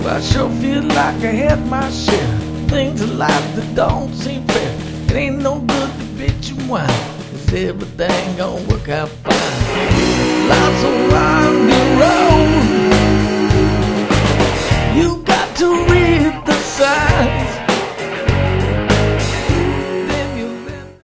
I sure feel like I had my share. Things in life that don't seem fair. It ain't no good to bitch and whine. Is everything gonna work out fine? Life's a winding road.